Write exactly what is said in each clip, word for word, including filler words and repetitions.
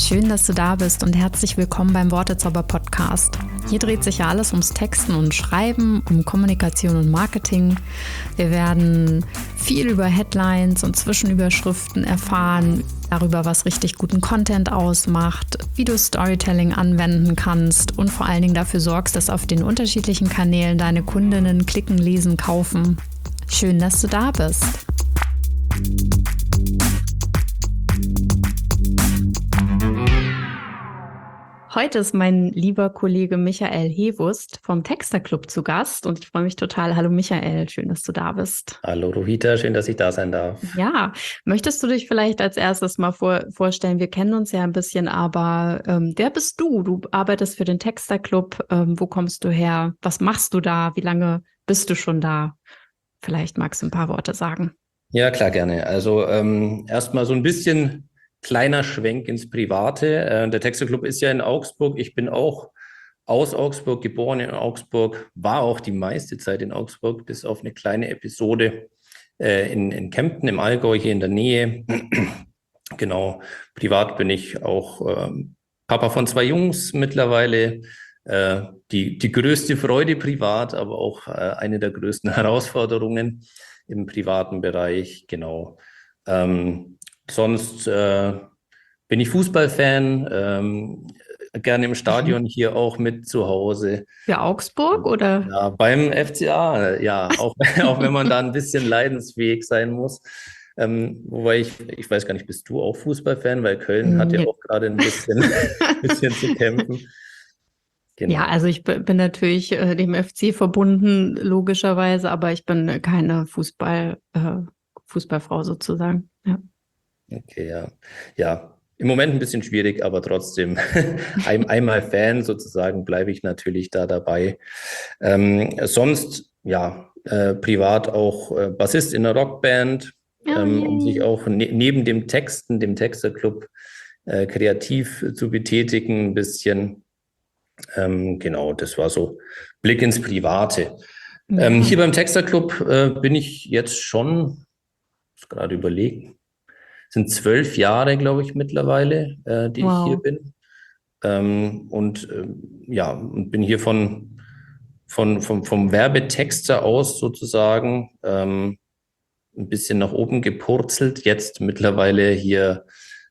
Schön, dass du da bist und herzlich willkommen beim Wortezauber-Podcast. Hier dreht sich ja alles ums Texten und Schreiben, um Kommunikation und Marketing. Wir werden viel über Headlines und Zwischenüberschriften erfahren, darüber, was richtig guten Content ausmacht, wie du Storytelling anwenden kannst und vor allen Dingen dafür sorgst, dass auf den unterschiedlichen Kanälen deine Kundinnen klicken, lesen, kaufen. Schön, dass du da bist. Heute ist mein lieber Kollege Michael Hewust vom Texter-Club zu Gast und ich freue mich total. Hallo Michael, schön, dass du da bist. Hallo Rohita, schön, dass ich da sein darf. Ja, möchtest du dich vielleicht als erstes mal vor, vorstellen? Wir kennen uns ja ein bisschen, aber ähm, wer bist du? Du arbeitest für den Texter-Club. Ähm, wo kommst du her? Was machst du da? Wie lange bist du schon da? Vielleicht magst du ein paar Worte sagen. Ja, klar, gerne. Also ähm, erstmal so ein bisschen kleiner Schwenk ins Private. Äh, der Texter-Club ist ja in Augsburg. Ich bin auch aus Augsburg, geboren in Augsburg, war auch die meiste Zeit in Augsburg, bis auf eine kleine Episode äh, in, in Kempten im Allgäu, hier in der Nähe. Genau, privat bin ich auch ähm, Papa von zwei Jungs mittlerweile. Äh, die, die größte Freude privat, aber auch äh, eine der größten Herausforderungen im privaten Bereich. Genau. Ähm, Sonst äh, bin ich Fußballfan, ähm, gerne im Stadion, hier auch mit zu Hause. Für Augsburg oder? Ja, beim F C A, ja, auch, auch wenn man da ein bisschen leidensfähig sein muss. Ähm, wobei ich, ich weiß gar nicht, bist du auch Fußballfan? Weil Köln hat ja Nee. auch gerade ein bisschen, bisschen zu kämpfen. Genau. Ja, also ich bin natürlich äh, dem F C verbunden, logischerweise, aber ich bin keine Fußball, äh, Fußballfrau sozusagen. Ja. Okay, ja. Ja, im Moment ein bisschen schwierig, aber trotzdem ein, einmal Fan sozusagen bleibe ich natürlich da dabei. Ähm, sonst, ja, äh, privat auch äh, Bassist in einer Rockband, Ja, ähm, um sich yay. auch ne neben dem Texten, dem Texterclub äh, kreativ zu betätigen, ein bisschen. Ähm, genau, das war so Blick ins Private. Ähm, Ja. hier beim Texterclub äh, bin ich jetzt schon, muss gerade überlegen, sind zwölf Jahre, glaube ich, mittlerweile, äh, die ich hier Wow. bin. Ähm, und ähm, ja, und bin hier von, von, vom, vom Werbetexter aus sozusagen ähm, ein bisschen nach oben gepurzelt. Jetzt mittlerweile hier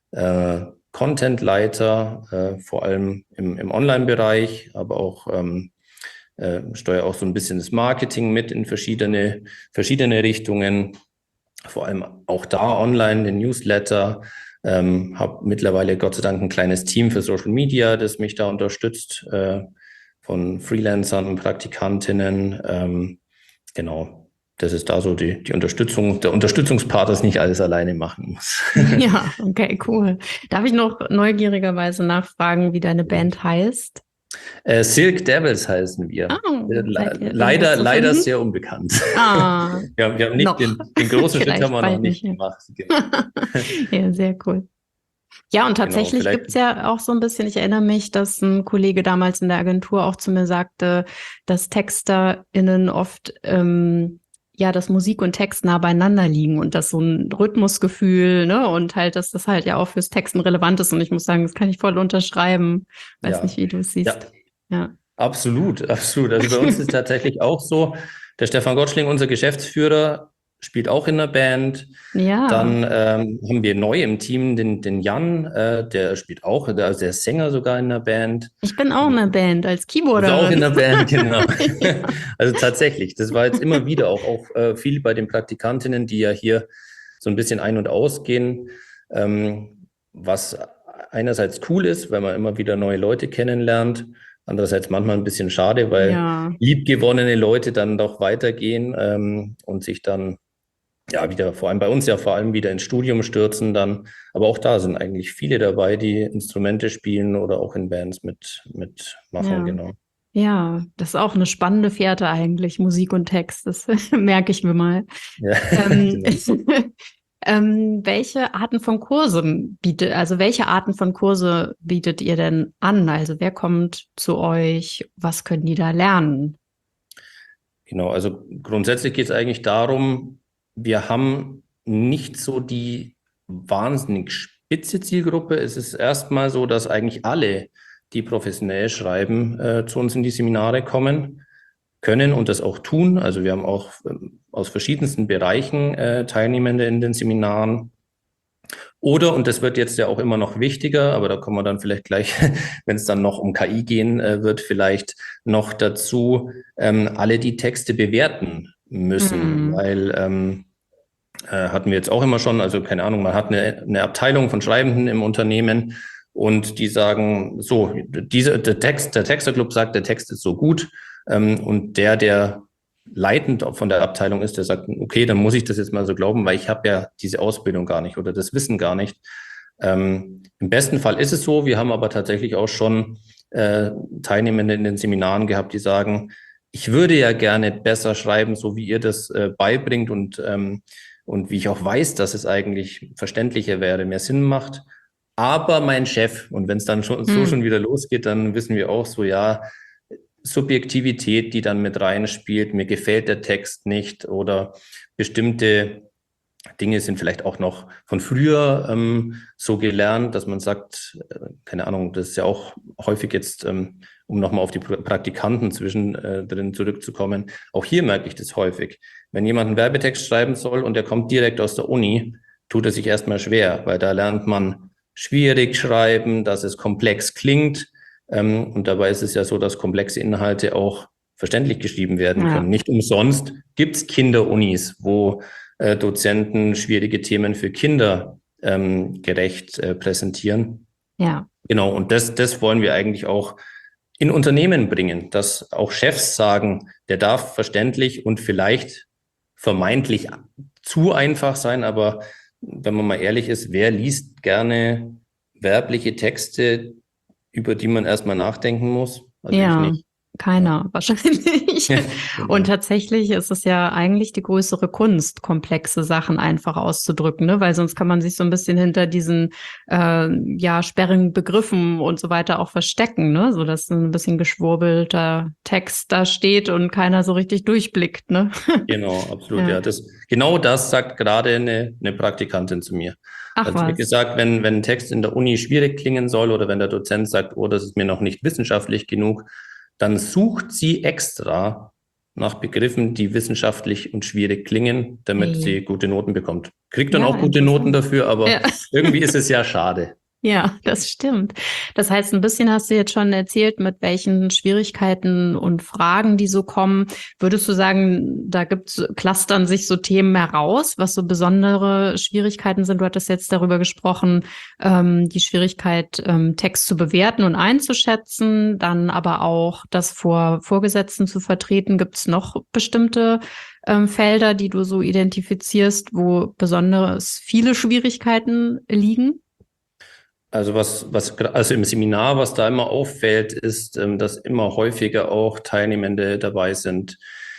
äh, Content-Leiter, äh, vor allem im, im Online-Bereich, aber auch ähm, äh, steuere auch so ein bisschen das Marketing mit in verschiedene, verschiedene Richtungen. Vor allem auch da online, den Newsletter. Ähm, habe mittlerweile Gott sei Dank ein kleines Team für Social Media, das mich da unterstützt, äh, von Freelancern, Praktikantinnen. Ähm, genau, das ist da so die, die Unterstützung, der Unterstützungspart, das nicht alles alleine machen muss. Ja, okay, cool. Darf ich noch neugierigerweise nachfragen, wie deine Band heißt? Äh, Silk Devils heißen wir. Ah, Äh, le seid ihr irgendwas leider, zu leider finden? sehr unbekannt. Ah, Wir haben, wir haben nicht noch. den, den großen Schritt haben Vielleicht wir noch bald nicht nicht mehr. gemacht. Genau, Ja, sehr cool. Ja, und genau, tatsächlich vielleicht. gibt's ja auch so ein bisschen, ich erinnere mich, dass ein Kollege damals in der Agentur auch zu mir sagte, dass TexterInnen oft ähm, ja, dass Musik und Text nah beieinander liegen und dass so ein Rhythmusgefühl, ne, und halt, dass das halt ja auch fürs Texten relevant ist. Und ich muss sagen, das kann ich voll unterschreiben. Weiß nicht, Ja, wie du es ja, siehst. Ja. absolut, absolut. Also bei uns ist tatsächlich auch so, der Stefan Gottschling, unser Geschäftsführer, spielt auch in der Band. Ja, Dann ähm, haben wir neu im Team den, den Jan, äh, der spielt auch, der, also der ist Sänger sogar in der Band. ich bin auch in der Band als Ist auch in Keyboarderin. der Band, genau. Ja. Also tatsächlich, das war jetzt immer wieder auch, auch äh, viel bei den Praktikantinnen, die ja hier so ein bisschen ein- und ausgehen, ähm, was einerseits cool ist, weil man immer wieder neue Leute kennenlernt, andererseits manchmal ein bisschen schade, weil Ja, liebgewonnene Leute dann doch weitergehen ähm, und sich dann ja wieder, vor allem bei uns ja vor allem wieder ins Studium stürzen dann. Aber auch da sind eigentlich viele dabei, die Instrumente spielen oder auch in Bands mit, mitmachen, ja. genau. Ja, das ist auch eine spannende Fährte eigentlich, Musik und Text. Das merke ich mir mal. Ja, Ähm, genau. ähm, welche Arten von Kursen bietet, also welche Arten von Kurse bietet ihr denn an? Also wer kommt zu euch? Was können die da lernen? Genau, also grundsätzlich geht es eigentlich darum, wir haben nicht so die wahnsinnig Spitze-Zielgruppe ist es erstmal so, dass eigentlich alle, die professionell schreiben, äh, zu uns in die Seminare kommen können und das auch tun. Also wir haben auch ähm, aus verschiedensten Bereichen äh, Teilnehmende in den Seminaren. Oder, und das wird jetzt ja auch immer noch wichtiger, aber da kommen wir dann vielleicht gleich, wenn es dann noch um K I gehen äh, wird, vielleicht noch dazu, ähm, alle die Texte bewerten müssen, Mhm. weil ähm, äh, hatten wir jetzt auch immer schon, also keine Ahnung, man hat eine, eine Abteilung von Schreibenden im Unternehmen und die sagen, so, diese, der Text, der Texterclub sagt, der Text ist so gut ähm, und der, der leitend von der Abteilung ist, der sagt, okay, dann muss ich das jetzt mal so glauben, weil ich habe ja diese Ausbildung gar nicht oder das Wissen gar nicht. Ähm, im besten Fall ist es so, wir haben aber tatsächlich auch schon äh, Teilnehmende in den Seminaren gehabt, die sagen, ich würde ja gerne besser schreiben, so wie ihr das äh, beibringt und, ähm, und wie ich auch weiß, dass es eigentlich verständlicher wäre, mehr Sinn macht. Aber mein Chef, und wenn es dann schon, so schon Mhm. wieder losgeht, dann wissen wir auch so, ja, Subjektivität, die dann mit reinspielt, mir gefällt der Text nicht oder bestimmte Dinge sind vielleicht auch noch von früher ähm, so gelernt, dass man sagt, äh, keine Ahnung, das ist ja auch häufig jetzt, ähm, um nochmal auf die Praktikanten zwischendrin äh, zurückzukommen, auch hier merke ich das häufig. Wenn jemand einen Werbetext schreiben soll und der kommt direkt aus der Uni, tut er sich erstmal schwer, weil da lernt man schwierig schreiben, dass es komplex klingt. Ähm, und dabei ist es ja so, dass komplexe Inhalte auch verständlich geschrieben werden Ja, können. Nicht umsonst gibt es Kinderunis, wo äh, Dozenten schwierige Themen für Kinder ähm, gerecht äh, präsentieren. ja. Genau, und das, das wollen wir eigentlich auch in Unternehmen bringen, dass auch Chefs sagen, der darf verständlich und vielleicht vermeintlich zu einfach sein, aber wenn man mal ehrlich ist, wer liest gerne werbliche Texte, über die man erstmal nachdenken muss? Also ich Ja, nicht. Ja, keiner wahrscheinlich. Und genau. tatsächlich ist es ja eigentlich die größere Kunst, komplexe Sachen einfach auszudrücken, ne? Weil sonst kann man sich so ein bisschen hinter diesen äh, ja sperrigen Begriffen und so weiter auch verstecken, ne? So dass ein bisschen geschwurbelter Text da steht und keiner so richtig durchblickt, ne? Genau, absolut, Ja. ja. Das, genau das sagt gerade eine, eine Praktikantin zu mir. Ach Also wie was. gesagt, wenn, wenn ein Text in der Uni schwierig klingen soll oder wenn der Dozent sagt, oh, das ist mir noch nicht wissenschaftlich genug, dann sucht sie extra nach Begriffen, die wissenschaftlich und schwierig klingen, damit Hey. sie gute Noten bekommt. Kriegt dann Ja, auch gute Noten interessant. dafür, aber Ja. irgendwie ist es ja schade. Ja, das stimmt. Das heißt, ein bisschen hast du jetzt schon erzählt, mit welchen Schwierigkeiten und Fragen die so kommen. Würdest du sagen, da gibt's, clustern sich so Themen heraus, was so besondere Schwierigkeiten sind? Du hattest jetzt darüber gesprochen, ähm, die Schwierigkeit, ähm, Text zu bewerten und einzuschätzen, dann aber auch das vor Vorgesetzten zu vertreten. Gibt's noch bestimmte ähm, Felder, die du so identifizierst, wo besonders viele Schwierigkeiten liegen? Also was, was, also im Seminar, was da immer auffällt, ist, ähm, dass immer häufiger auch Teilnehmende dabei sind,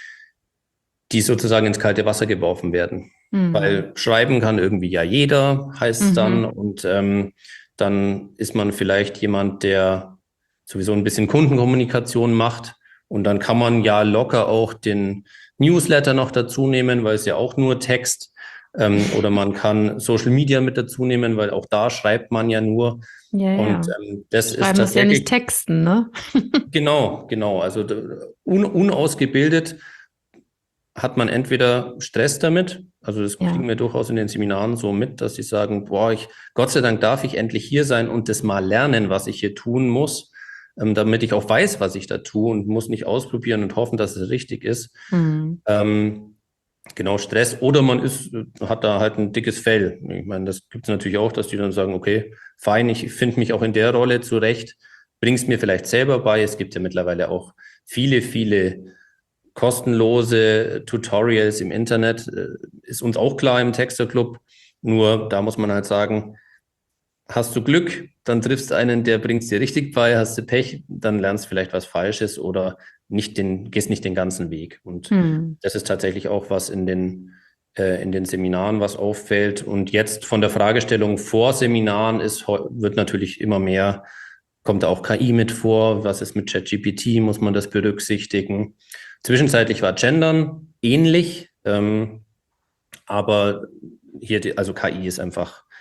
die sozusagen ins kalte Wasser geworfen werden. Mhm. Weil schreiben kann irgendwie ja jeder, heißt es dann. Mhm. Und ähm, dann ist man vielleicht jemand, der sowieso ein bisschen Kundenkommunikation macht. Und dann kann man ja locker auch den Newsletter noch dazu nehmen, weil es ja auch nur Text. Ähm, oder man kann Social Media mit dazu nehmen, weil auch da schreibt man ja nur. Ja, Und ja. ähm, das ist Schreiben ist ja nicht tatsächlich, Texten, ne? genau, genau. Also un, unausgebildet hat man entweder Stress damit, also das Ja. kriegen wir durchaus in den Seminaren so mit, dass sie sagen, boah, ich, Gott sei Dank darf ich endlich hier sein und das mal lernen, was ich hier tun muss, ähm, damit ich auch weiß, was ich da tue und muss nicht ausprobieren und hoffen, dass es richtig ist. Mhm. Ähm, genau, Stress. Oder man ist, hat da halt ein dickes Fell. Ich meine, das gibt es natürlich auch, dass die dann sagen, okay, fein, ich finde mich auch in der Rolle zurecht, bring's mir vielleicht selber bei. Es gibt ja mittlerweile auch viele, viele kostenlose Tutorials im Internet, äh, ist uns auch klar im Texterclub. Nur da muss man halt sagen, hast du Glück, dann triffst du einen, der bringt es dir richtig bei, hast du Pech, dann lernst du vielleicht was Falsches oder nicht den, gehst nicht den ganzen Weg. Und Mhm. das ist tatsächlich auch was in den, äh, in den Seminaren, was auffällt. Und jetzt von der Fragestellung vor Seminaren ist, wird natürlich immer mehr, kommt da auch K I mit vor, was ist mit ChatGPT, muss man das berücksichtigen. Zwischenzeitlich war Gendern ähnlich, ähm, aber hier, die, also K I ist einfach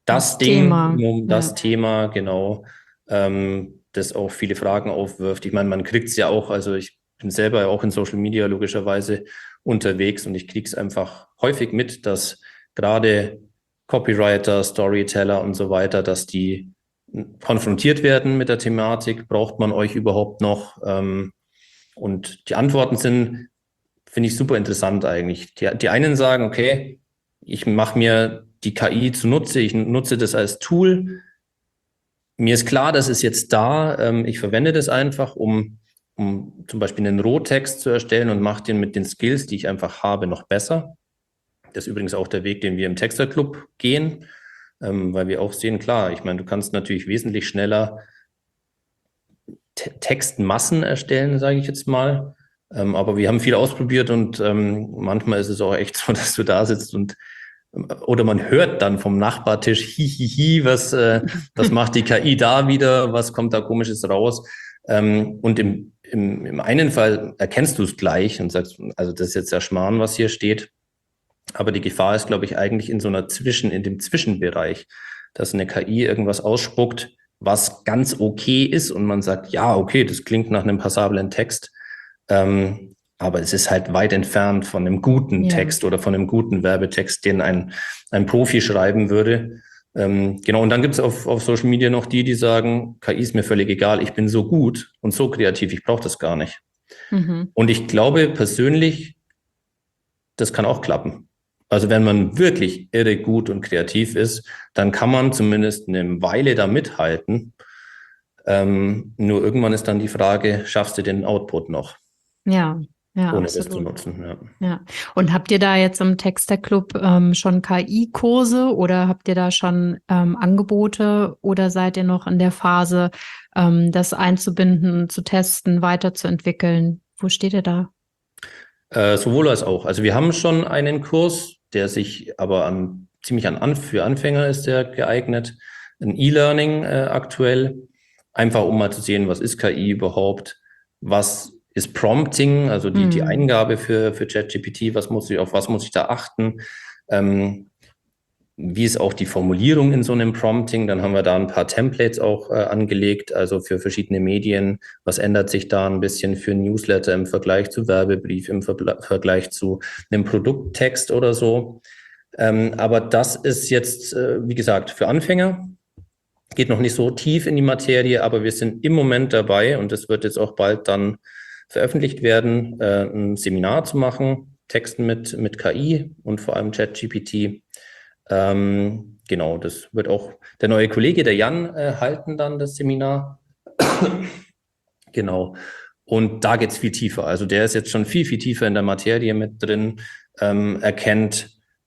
das, das Ding, Thema. um das ja. Thema, genau, ähm, das auch viele Fragen aufwirft. Ich meine, man kriegt es ja auch, also ich bin selber auch in Social Media logischerweise unterwegs und ich kriege es einfach häufig mit, dass gerade Copywriter, Storyteller und so weiter, dass die konfrontiert werden mit der Thematik. Braucht man euch überhaupt noch? Ähm, und die Antworten sind, finde ich, super interessant eigentlich. Die, die einen sagen, okay, ich mache mir die K I zunutze, ich nutze das als Tool. Mir ist klar, das ist jetzt da. Ähm, ich verwende das einfach, um, um zum Beispiel einen Rohtext zu erstellen und mache den mit den Skills, die ich einfach habe, noch besser. Das ist übrigens auch der Weg, den wir im Texter-Club gehen, ähm, weil wir auch sehen, klar, ich meine, du kannst natürlich wesentlich schneller T- Textmassen erstellen, sage ich jetzt mal. Ähm, aber wir haben viel ausprobiert und ähm, manchmal ist es auch echt so, dass du da sitzt und oder man hört dann vom Nachbartisch, hihihi, was, äh, was macht die K I da wieder, was kommt da Komisches raus? Ähm, und im, im, im einen Fall erkennst du es gleich und sagst, also das ist jetzt der Schmarrn, was hier steht. Aber die Gefahr ist, glaube ich, eigentlich in so einer Zwischen, in dem Zwischenbereich, dass eine K I irgendwas ausspuckt, was ganz okay ist und man sagt, ja, okay, das klingt nach einem passablen Text. Ähm, aber es ist halt weit entfernt von einem guten Ja. Text oder von einem guten Werbetext, den ein, ein Profi schreiben würde. Ähm, genau, und dann gibt es auf, auf Social Media noch die, die sagen, K I ist mir völlig egal, ich bin so gut und so kreativ, ich brauche das gar nicht. Mhm. Und ich glaube persönlich, das kann auch klappen. Also wenn man wirklich irre gut und kreativ ist, dann kann man zumindest eine Weile da mithalten. Ähm, nur irgendwann ist dann die Frage, schaffst du den Output noch? Ja, ja, ohne absolut. das zu nutzen. Ja. Ja. Und habt ihr da jetzt im Texter-Club ähm, schon K I-Kurse oder habt ihr da schon ähm, Angebote oder seid ihr noch in der Phase, ähm, das einzubinden, zu testen, weiterzuentwickeln? Wo steht ihr da? Äh, sowohl als auch. Also wir haben schon einen Kurs, der sich aber an, ziemlich an, für Anfänger ist der geeignet. Ein E-Learning äh, aktuell. Einfach um mal zu sehen, was ist K I überhaupt? Was ist Prompting, also die, die Eingabe für, für ChatGPT? Was muss ich, auf was muss ich da achten? Ähm, wie ist auch die Formulierung in so einem Prompting? Dann haben wir da ein paar Templates auch äh, angelegt, also für verschiedene Medien. Was ändert sich da ein bisschen für Newsletter im Vergleich zu Werbebrief, im Ver- Vergleich zu einem Produkttext oder so? Ähm, aber das ist jetzt, äh, wie gesagt, für Anfänger. Geht noch nicht so tief in die Materie, aber wir sind im Moment dabei und es wird jetzt auch bald dann veröffentlicht werden, äh, ein Seminar zu machen, Texten mit, mit K I und vor allem ChatGPT. Ähm, genau, das wird auch der neue Kollege, der Jan, äh, halten dann das Seminar. Genau. Und da geht es viel tiefer. Also der ist jetzt schon viel, viel tiefer in der Materie mit drin, ähm, erkennt,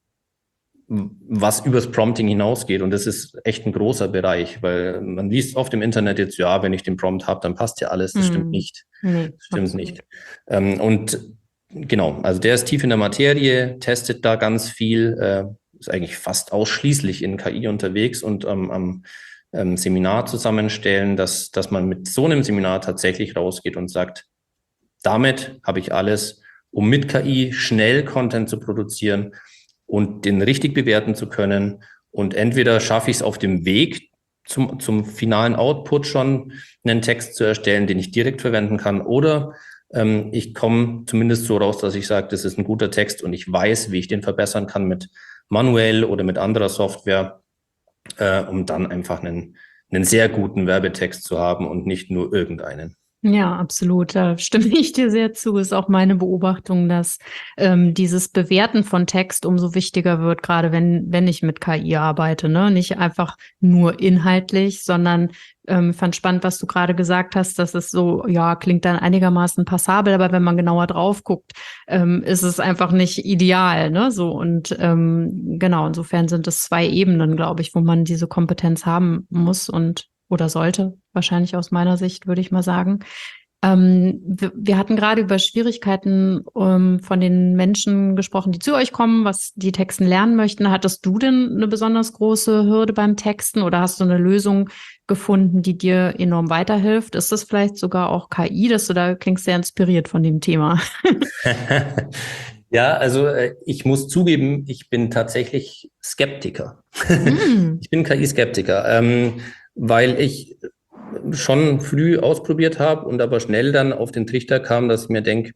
was übers Prompting hinausgeht. Und das ist echt ein großer Bereich, weil man liest oft im Internet jetzt, ja, wenn ich den Prompt habe, dann passt ja alles. Das mm. stimmt nicht. Nee, das stimmt absolut. nicht. Ähm, und genau, also der ist tief in der Materie, testet da ganz viel, äh, ist eigentlich fast ausschließlich in K I unterwegs und ähm, am ähm, Seminar zusammenstellen, dass, dass man mit so einem Seminar tatsächlich rausgeht und sagt, damit habe ich alles, um mit K I schnell Content zu produzieren und den richtig bewerten zu können. Und entweder schaffe ich es auf dem Weg zum, zum finalen Output schon, einen Text zu erstellen, den ich direkt verwenden kann, oder ähm, ich komme zumindest so raus, dass ich sage, das ist ein guter Text und ich weiß, wie ich den verbessern kann mit manuell oder mit anderer Software, äh, um dann einfach einen, einen sehr guten Werbetext zu haben und nicht nur irgendeinen. Ja, absolut. Da stimme ich dir sehr zu. Ist auch meine Beobachtung, dass ähm, dieses Bewerten von Text umso wichtiger wird, gerade wenn wenn ich mit K I arbeite, ne? Nicht einfach nur inhaltlich, sondern ähm, fand spannend, was du gerade gesagt hast, dass es so, ja, klingt dann einigermaßen passabel, aber wenn man genauer drauf guckt, ähm, ist es einfach nicht ideal, ne? So und ähm, genau, insofern sind es zwei Ebenen, glaube ich, wo man diese Kompetenz haben muss und oder sollte, wahrscheinlich aus meiner Sicht, würde ich mal sagen. Ähm, wir, wir hatten gerade über Schwierigkeiten ähm, von den Menschen gesprochen, die zu euch kommen, was die Texten lernen möchten. Hattest du denn eine besonders große Hürde beim Texten oder hast du eine Lösung gefunden, die dir enorm weiterhilft? Ist das vielleicht sogar auch K I, dass du da klingst sehr inspiriert von dem Thema? Ja, also äh, ich muss zugeben, ich bin tatsächlich Skeptiker. Mm. Ich bin K I-Skeptiker, ähm, weil ich schon früh ausprobiert habe und aber schnell dann auf den Trichter kam, dass ich mir denke,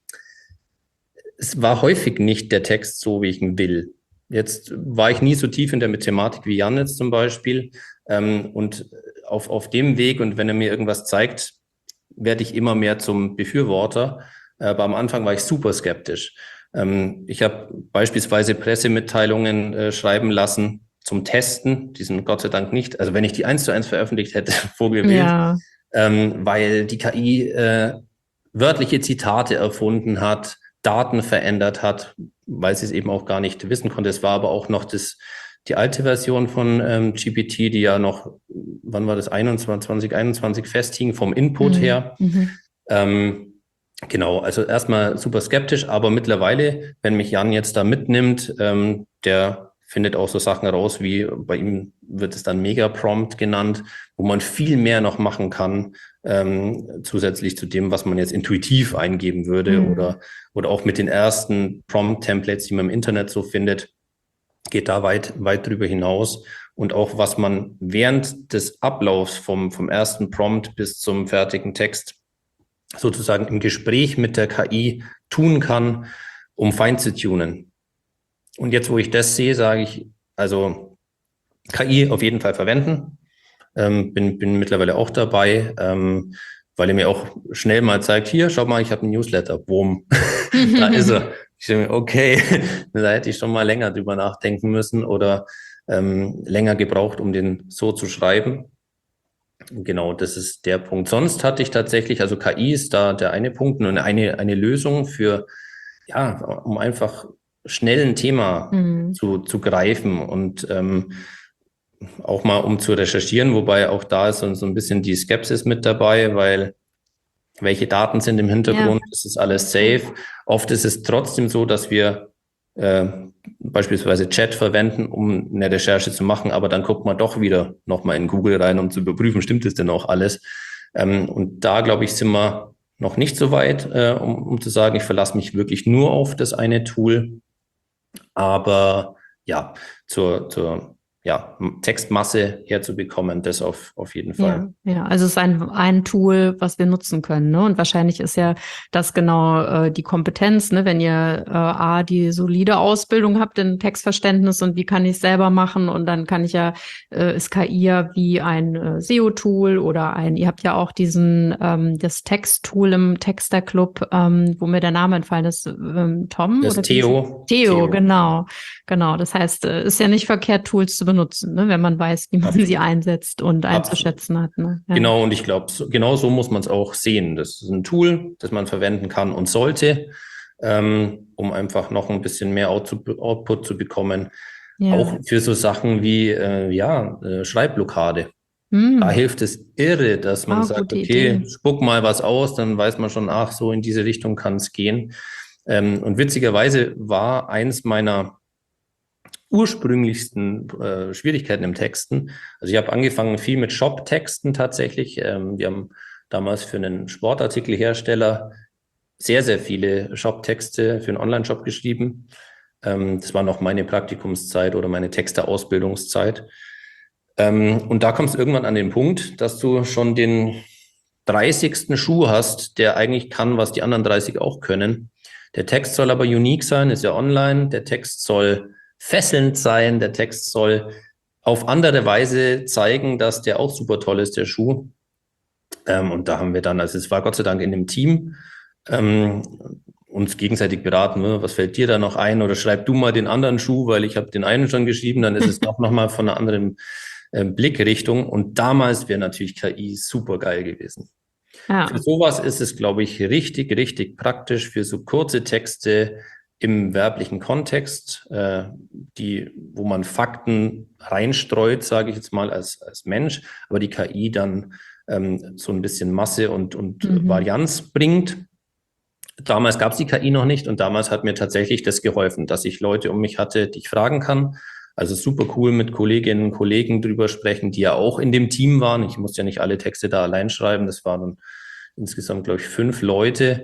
es war häufig nicht der Text so, wie ich ihn will. Jetzt war ich nie so tief in der Mathematik wie Jan jetzt zum Beispiel. Ähm, und auf, auf dem Weg, und wenn er mir irgendwas zeigt, werde ich immer mehr zum Befürworter. Aber am Anfang war ich super skeptisch. Ähm, ich habe beispielsweise Pressemitteilungen äh, schreiben lassen zum Testen. Die sind Gott sei Dank nicht, also wenn ich die eins zu eins veröffentlicht hätte, vorgewählt, ja. ähm, weil die K I äh, wörtliche Zitate erfunden hat, Daten verändert hat, weil sie es eben auch gar nicht wissen konnte. Es war aber auch noch das, die alte Version von ähm, G P T, die ja noch, wann war das, einundzwanzig, zwanzig einundzwanzig festhing vom Input mhm. her. Mhm. Ähm, genau, also erstmal super skeptisch, aber mittlerweile, wenn mich Jan jetzt da mitnimmt, ähm, der findet auch so Sachen raus, wie bei ihm wird es dann Mega-Prompt genannt, wo man viel mehr noch machen kann, ähm, zusätzlich zu dem, was man jetzt intuitiv eingeben würde mhm. oder, oder auch mit den ersten Prompt-Templates, die man im Internet so findet, geht da weit, weit drüber hinaus. Und auch was man während des Ablaufs vom, vom ersten Prompt bis zum fertigen Text sozusagen im Gespräch mit der K I tun kann, um fein zu tunen. Und jetzt, wo ich das sehe, sage ich, also K I auf jeden Fall verwenden. Ähm, bin, bin mittlerweile auch dabei, ähm, weil er mir auch schnell mal zeigt, hier, schau mal, ich habe einen Newsletter, boom, da ist er. Ich denke mir, okay, da hätte ich schon mal länger drüber nachdenken müssen oder ähm, länger gebraucht, um den so zu schreiben. Genau, das ist der Punkt. Sonst hatte ich tatsächlich, also K I ist da der eine Punkt und eine, eine Lösung für, ja, um einfach schnell ein Thema mhm. zu, zu greifen und ähm, auch mal um zu recherchieren, wobei auch da ist so, so ein bisschen die Skepsis mit dabei, weil welche Daten sind im Hintergrund, ja. ist es alles safe? Oft ist es trotzdem so, dass wir äh, beispielsweise Chat verwenden, um eine Recherche zu machen, aber dann guckt man doch wieder nochmal in Google rein, um zu überprüfen, stimmt es denn auch alles? Ähm, und da, glaube ich, sind wir noch nicht so weit, äh, um, um zu sagen, ich verlasse mich wirklich nur auf das eine Tool. Aber ja, zur, zur ja, Textmasse herzubekommen, das auf, auf jeden Fall. Ja, ja, also es ist ein, ein Tool, was wir nutzen können, ne? Und wahrscheinlich ist ja das genau äh, die Kompetenz, ne? Wenn ihr äh, A, die solide Ausbildung habt in Textverständnis und wie kann ich es selber machen und dann kann ich ja, äh, ist K I ja wie ein äh, S E O-Tool oder ein, ihr habt ja auch diesen, ähm, das Text-Tool im Texter-Club, ähm, wo mir der Name entfallen ist, ähm, Tom? Das oder Theo. Theo. Theo, genau. Genau, das heißt, es ist ja nicht verkehrt, Tools zu benutzen, ne, wenn man weiß, wie man Absolut. sie einsetzt und einzuschätzen Absolut. hat. Ne? Ja. Genau, und ich glaube, so, genau so muss man es auch sehen. Das ist ein Tool, das man verwenden kann und sollte, ähm, um einfach noch ein bisschen mehr Output, Output zu bekommen. Ja. Auch für so Sachen wie äh, ja, äh, Schreibblockade. Hm. Da hilft es irre, dass man ah, sagt, okay, Idee. spuck mal was aus, dann weiß man schon, ach, so in diese Richtung kann es gehen. Ähm, und witzigerweise war eins meiner ursprünglichsten äh, Schwierigkeiten im Texten. Also ich habe angefangen viel mit Shop-Texten tatsächlich. Ähm, wir haben damals für einen Sportartikelhersteller sehr, sehr viele Shop-Texte für einen Online-Shop geschrieben. Ähm, das war noch meine Praktikumszeit oder meine Texter-Ausbildungszeit. Ähm, und da kommst du irgendwann an den Punkt, dass du schon den dreißigsten Schuh hast, der eigentlich kann, was die anderen dreißig auch können. Der Text soll aber unique sein, ist ja online. Der Text soll fesselnd sein. Der Text soll auf andere Weise zeigen, dass der auch super toll ist, der Schuh. Ähm, und da haben wir dann, also es war Gott sei Dank in dem Team, ähm, uns gegenseitig beraten, ne? Was fällt dir da noch ein? Oder schreib du mal den anderen Schuh, weil ich habe den einen schon geschrieben, dann ist es auch nochmal von einer anderen äh, Blickrichtung. Und damals wäre natürlich K I super geil gewesen. Ja. Für sowas ist es, glaube ich, richtig, richtig praktisch für so kurze Texte im werblichen Kontext, äh, die, wo man Fakten reinstreut, sage ich jetzt mal als, als Mensch, aber die K I dann ähm, so ein bisschen Masse und, und mhm. Varianz bringt. Damals gab es die K I noch nicht und damals hat mir tatsächlich das geholfen, dass ich Leute um mich hatte, die ich fragen kann. Also super cool mit Kolleginnen und Kollegen drüber sprechen, die ja auch in dem Team waren. Ich musste ja nicht alle Texte da allein schreiben. Das waren insgesamt, glaube ich, fünf Leute,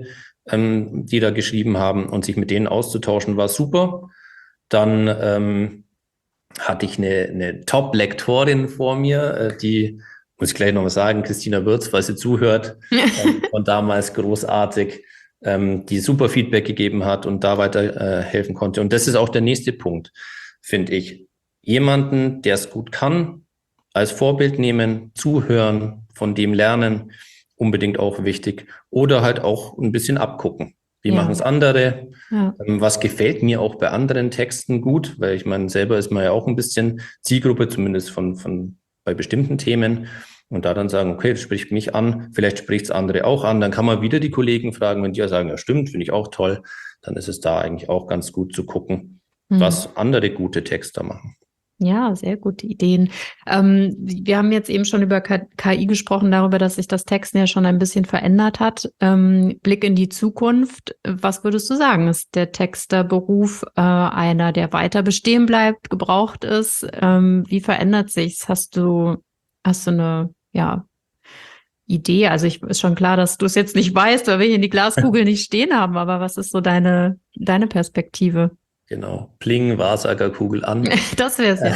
ähm, die da geschrieben haben, und sich mit denen auszutauschen, war super. Dann ähm, hatte ich eine, eine Top-Lektorin vor mir, äh, die, muss ich gleich noch mal sagen, Christina Würz, falls sie zuhört, ähm, von damals großartig, ähm, die super Feedback gegeben hat und da weiter äh, helfen konnte. Und das ist auch der nächste Punkt, finde ich. Jemanden, der es gut kann, als Vorbild nehmen, zuhören, von dem lernen, unbedingt auch wichtig. Oder halt auch ein bisschen abgucken. Wie Ja. machen es andere? Ja. Ähm, was gefällt mir auch bei anderen Texten gut? Weil ich meine, selber ist man ja auch ein bisschen Zielgruppe, zumindest von, von bei bestimmten Themen. Und da dann sagen, okay, das spricht mich an, vielleicht spricht es andere auch an. Dann kann man wieder die Kollegen fragen, wenn die ja sagen, ja stimmt, finde ich auch toll, dann ist es da eigentlich auch ganz gut zu gucken, Hm. was andere gute Texter machen. Ja, sehr gute Ideen. Ähm, wir haben jetzt eben schon über K I gesprochen, darüber, dass sich das Texten ja schon ein bisschen verändert hat. Ähm, Blick in die Zukunft. Was würdest du sagen? Ist der Texterberuf äh, einer, der weiter bestehen bleibt, gebraucht ist? Ähm, wie verändert sich's? Hast du, hast du eine, ja, Idee? Also ich, ist schon klar, dass du es jetzt nicht weißt, weil wir hier in die Glaskugel nicht stehen haben, aber was ist so deine, deine Perspektive? Genau. Pling, Wahrsagerkugel an. Das wäre es ja.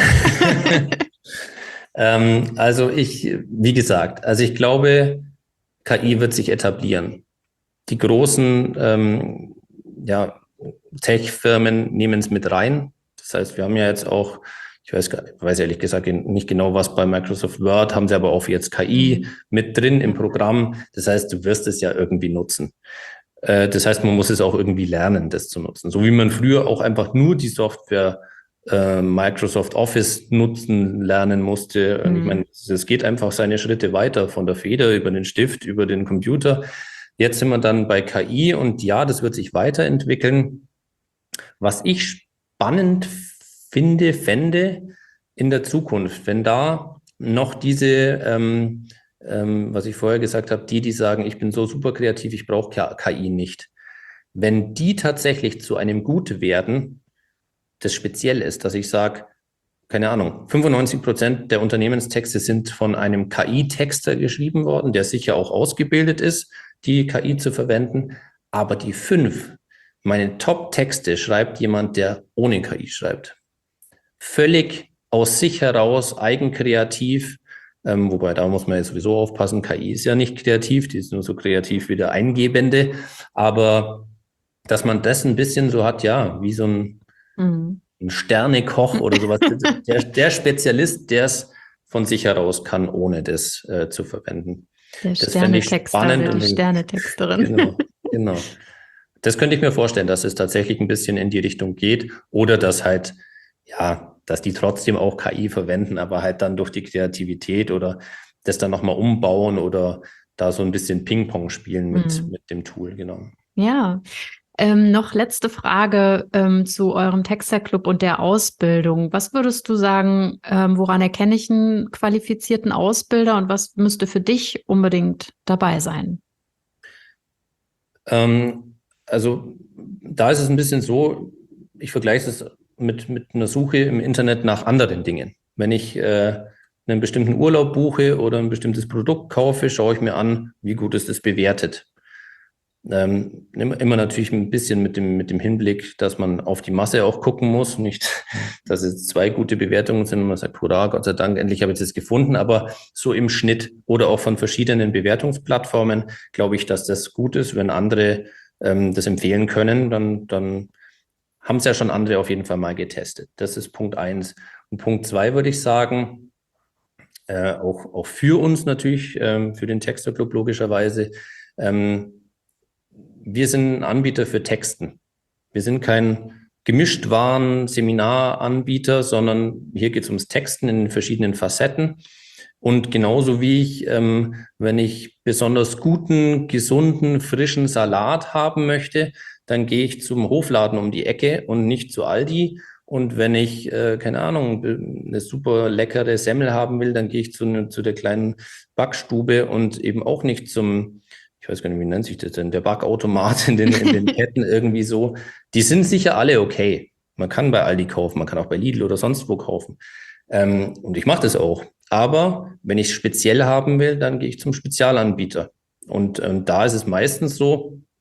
ähm, also ich, wie gesagt, also ich glaube, K I wird sich etablieren. Die großen ähm, ja, Tech-Firmen nehmen es mit rein. Das heißt, wir haben ja jetzt auch, ich weiß, weiß ehrlich gesagt nicht genau, was bei Microsoft Word, haben sie aber auch jetzt K I mhm. mit drin im Programm. Das heißt, du wirst es ja irgendwie nutzen. Das heißt, man muss es auch irgendwie lernen, das zu nutzen. So wie man früher auch einfach nur die Software äh, Microsoft Office nutzen lernen musste. Mhm. Ich meine, es geht einfach seine Schritte weiter, von der Feder über den Stift, über den Computer. Jetzt sind wir dann bei K I und ja, das wird sich weiterentwickeln. Was ich spannend finde, fände in der Zukunft, wenn da noch diese ähm, Ähm, was ich vorher gesagt habe, die, die sagen, ich bin so super kreativ, ich brauche K I nicht. Wenn die tatsächlich zu einem Gut werden, das speziell ist, dass ich sage, keine Ahnung, fünfundneunzig Prozent der Unternehmenstexte sind von einem K I-Texter geschrieben worden, der sicher auch ausgebildet ist, die K I zu verwenden, aber die fünf, meine Top-Texte schreibt jemand, der ohne K I schreibt. Völlig aus sich heraus, eigenkreativ. Ähm, wobei, da muss man ja sowieso aufpassen, K I ist ja nicht kreativ, die ist nur so kreativ wie der Eingebende, aber dass man das ein bisschen so hat, ja, wie so ein, mhm. ein Sternekoch oder sowas, der, der Spezialist, der es von sich heraus kann, ohne das äh, zu verwenden. Der Sternetexter, die Sternetexterin. Genau, genau. Das könnte ich mir vorstellen, dass es tatsächlich ein bisschen in die Richtung geht oder dass halt, ja, dass die trotzdem auch K I verwenden, aber halt dann durch die Kreativität oder das dann nochmal umbauen oder da so ein bisschen Ping-Pong spielen mit, mhm. mit dem Tool, genau. Ja, ähm, noch letzte Frage ähm, zu eurem Texterclub und der Ausbildung. Was würdest du sagen, ähm, woran erkenne ich einen qualifizierten Ausbilder und was müsste für dich unbedingt dabei sein? Ähm, also da ist es ein bisschen so, ich vergleiche es mit, mit einer Suche im Internet nach anderen Dingen. Wenn ich äh, einen bestimmten Urlaub buche oder ein bestimmtes Produkt kaufe, schaue ich mir an, wie gut ist es bewertet. Ähm, immer natürlich ein bisschen mit dem, mit dem Hinblick, dass man auf die Masse auch gucken muss. Nicht, dass es zwei gute Bewertungen sind und man sagt, hurra, Gott sei Dank, endlich habe ich es gefunden. Aber so im Schnitt oder auch von verschiedenen Bewertungsplattformen glaube ich, dass das gut ist. Wenn andere ähm, das empfehlen können, dann, dann haben es ja schon andere auf jeden Fall mal getestet. Das ist Punkt eins. Und Punkt zwei würde ich sagen, äh, auch, auch für uns natürlich, ähm, für den Texterclub logischerweise, ähm, wir sind ein Anbieter für Texten. Wir sind kein Gemischtwaren-Seminaranbieter, sondern hier geht es ums Texten in verschiedenen Facetten. Und genauso wie ich, ähm, wenn ich besonders guten, gesunden, frischen Salat haben möchte, dann gehe ich zum Hofladen um die Ecke und nicht zu Aldi. Und wenn ich, äh, keine Ahnung, eine super leckere Semmel haben will, dann gehe ich zu, ne, zu der kleinen Backstube und eben auch nicht zum, ich weiß gar nicht, wie nennt sich das denn, der Backautomat in den, in den Ketten irgendwie so. Die sind sicher alle okay. Man kann bei Aldi kaufen, man kann auch bei Lidl oder sonst wo kaufen. Ähm, und ich mache das auch. Aber wenn ich es speziell haben will, dann gehe ich zum Spezialanbieter. Und ähm, da ist es meistens so,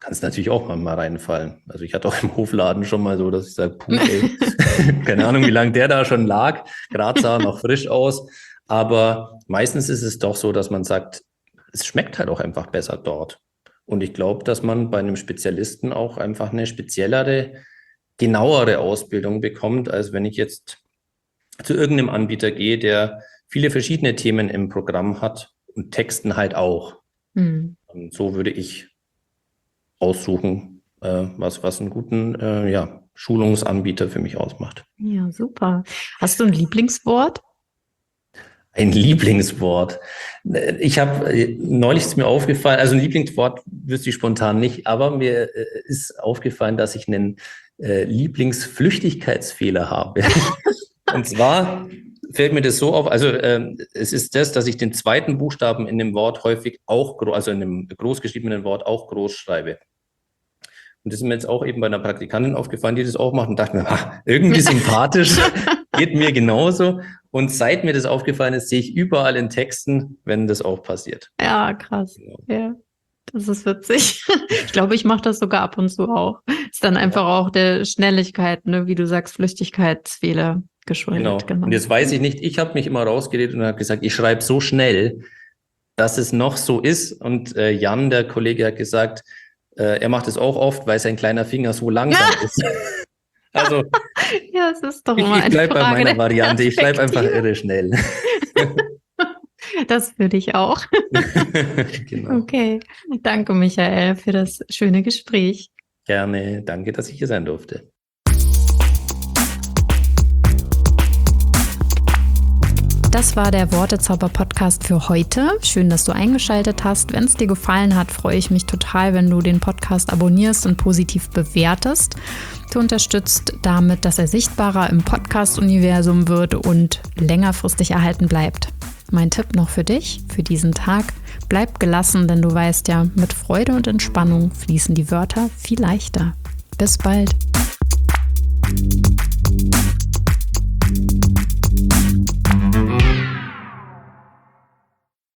kannst natürlich auch mal reinfallen. Also ich hatte auch im Hofladen schon mal so, dass ich sage, puh, ey, keine Ahnung, wie lange der da schon lag. Gerade sah noch frisch aus. Aber meistens ist es doch so, dass man sagt, es schmeckt halt auch einfach besser dort. Und ich glaube, dass man bei einem Spezialisten auch einfach eine speziellere, genauere Ausbildung bekommt, als wenn ich jetzt zu irgendeinem Anbieter gehe, der viele verschiedene Themen im Programm hat und Texten halt auch. Mhm. Und so würde ich aussuchen, äh, was, was einen guten äh, ja, Schulungsanbieter für mich ausmacht. Ja, super. Hast du ein Lieblingswort? Ein Lieblingswort. Ich habe, neulich ist mir aufgefallen, also ein Lieblingswort wüsste ich spontan nicht, aber mir äh, ist aufgefallen, dass ich einen äh, Lieblingsflüchtigkeitsfehler habe. Und zwar fällt mir das so auf, also äh, es ist das, dass ich den zweiten Buchstaben in dem Wort häufig auch, also in dem großgeschriebenen Wort auch groß schreibe. Und das ist mir jetzt auch eben bei einer Praktikantin aufgefallen, die das auch macht und dachte mir, ah, irgendwie sympathisch, geht mir genauso. Und seit mir das aufgefallen ist, sehe ich überall in Texten, wenn das auch passiert. Ja, krass. Genau. Ja, das ist witzig. Ich glaube, ich mache das sogar ab und zu auch. Ist dann einfach ja. auch der Schnelligkeit, ne, wie du sagst, Flüchtigkeitsfehler geschuldet. Genau. genau. Und jetzt weiß ich nicht, ich habe mich immer rausgeredet und habe gesagt, ich schreibe so schnell, dass es noch so ist. Und äh, Jan, der Kollege, hat gesagt, äh, er macht es auch oft, weil sein kleiner Finger so langsam ist. Also ja, es ist doch ich, immer ich bleibe bei meiner Variante, ich bleibe einfach irre schnell. Das würde ich auch. Genau. Okay, danke Michael für das schöne Gespräch. Gerne, danke, dass ich hier sein durfte. Das war der Wortezauber-Podcast für heute. Schön, dass du eingeschaltet hast. Wenn es dir gefallen hat, freue ich mich total, wenn du den Podcast abonnierst und positiv bewertest. Du unterstützt damit, dass er sichtbarer im Podcast-Universum wird und längerfristig erhalten bleibt. Mein Tipp noch für dich, für diesen Tag: Bleib gelassen, denn du weißt ja, mit Freude und Entspannung fließen die Wörter viel leichter. Bis bald.